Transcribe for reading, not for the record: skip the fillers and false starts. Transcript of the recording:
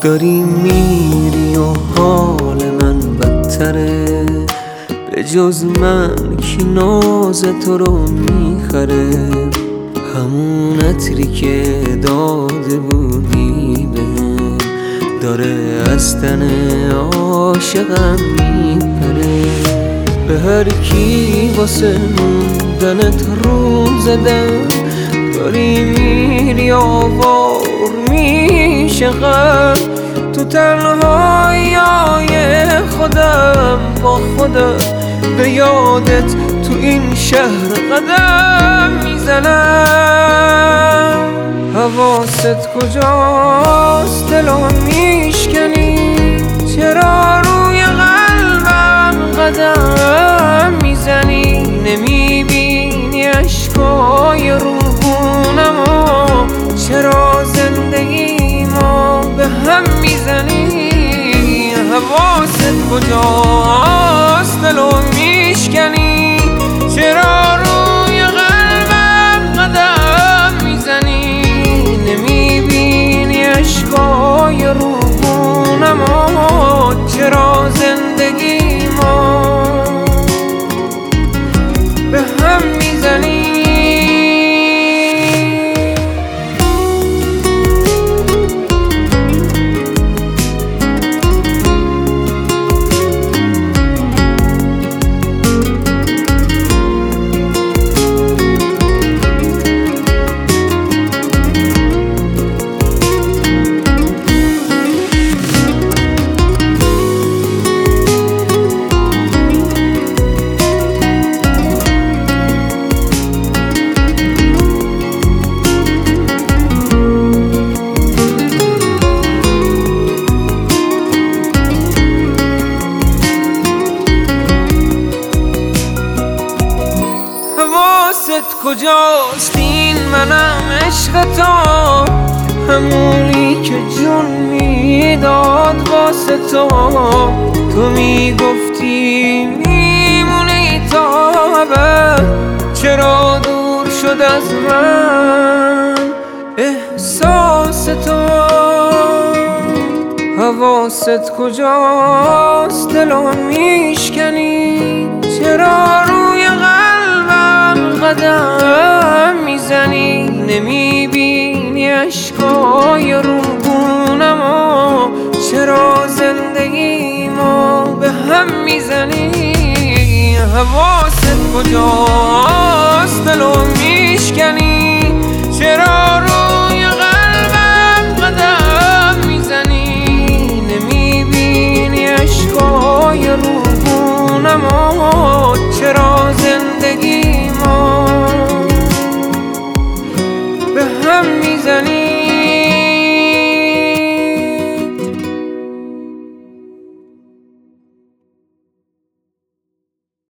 داری میری و حال من بدتره، به جز من کی ناز تو رو میخره. همون عطری که داده بودی بهم داره از تن عاشقم میپره. به هر کی واسه موندنت رو زدم، داری میری آوار میشه غم. تو تنهایی خودم با خودم به یادت تو این شهر قدم میزنم. حواست کجاست دلو میشکنی، چرا روی قلبم قدم میزنی؟ نمیبینی اشکای روحونمو، چرا زندگیمو به هم میزنی؟ حواست کجاست دلو میشکنی، چرا روی قلبم قدم میزنی؟ نمیبینی اشکای روحونمو، چرا زندگیمو به هم میزنی؟ حواست کجاست این منم عشق تو، همونی که جون میداد واسه تو. تو میگفتی میمونی تا ابد، چرا دور شد از من احساس تو؟ حواست کجاست دلو میشکنی، چرا روی قدم میزنی؟ نمیبینی اشکای روحونمو، چرا زندگیمو به هم میزنی؟ حواست کجاست